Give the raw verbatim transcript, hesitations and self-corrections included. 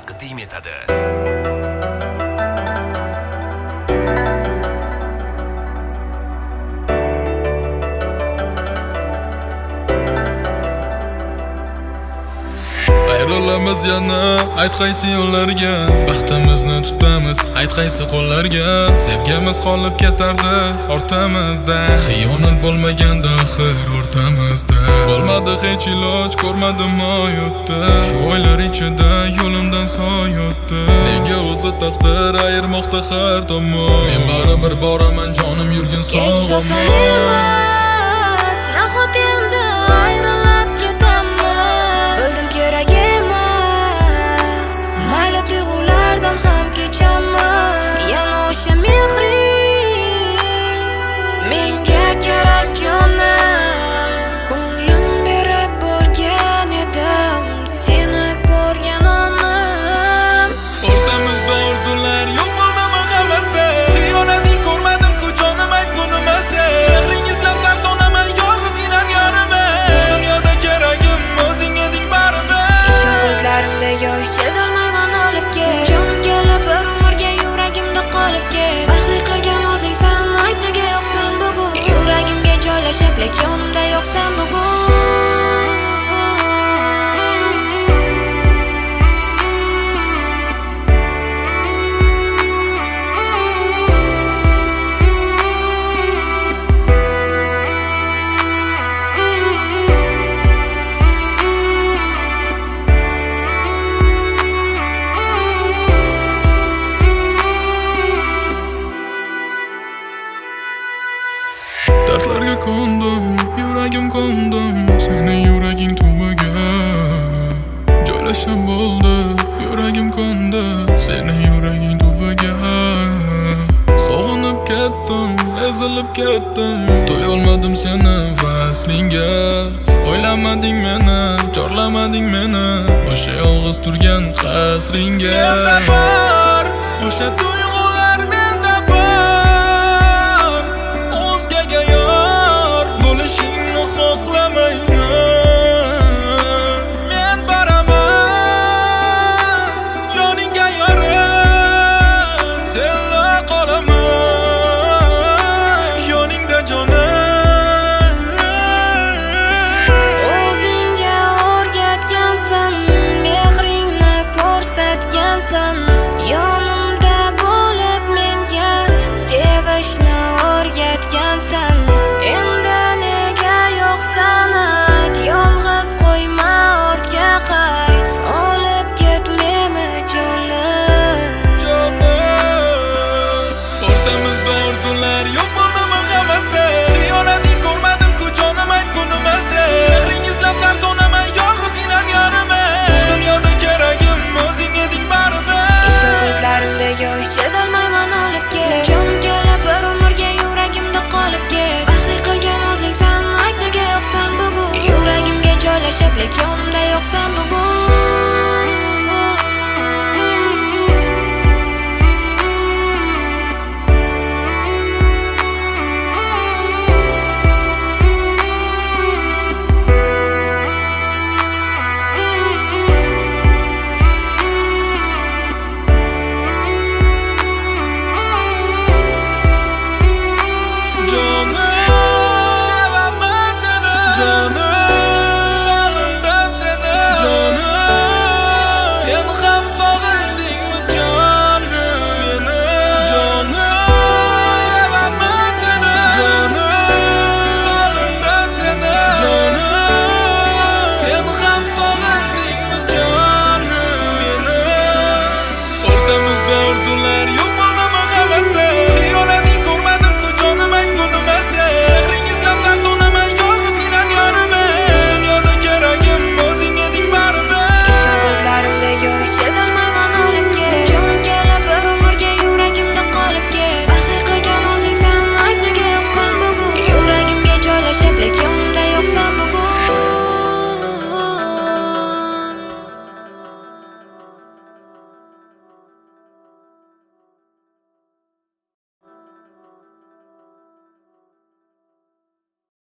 taqdim etadi. Ayrılamiz yana, ayt qaysi yo'llarga, baxtimizni tutamiz, ayt qaysi qo'llarga. Sevgimiz qolib ketardi ortamizda, xiyonat bo'lmaganda axir o'rtamizda. Bo'lmadi hech iloj, ko'rmadim oyotda, shu oylar ichida yo'limdan soyotdi. Menga o'zi taqdir ayirmoqda har tomon, men baribir boraman jonim yurgin sog'omon. Yonimda yo'qsan bugun. Dardlarga kondim, yuragim kondim, seni yuraging tubiga joylashib bo'ldi, yuragim kondi, seni yuraging tubiga. Sog'inib ketdim, ezilib ketdim, to'yolmadim seni vaslingga. O'ylamading meni, chorlamading meni, o'sha yolg'iz turgan qasringga. O'sha tuyg'ular menda bor, o'zgaga yor bo'lishingni xohlamayman. Men boraman yoningga yorim, senla qolaman yoningda jonim. O'zingga o'rgatgansan, mehringni ko'rsatgansan,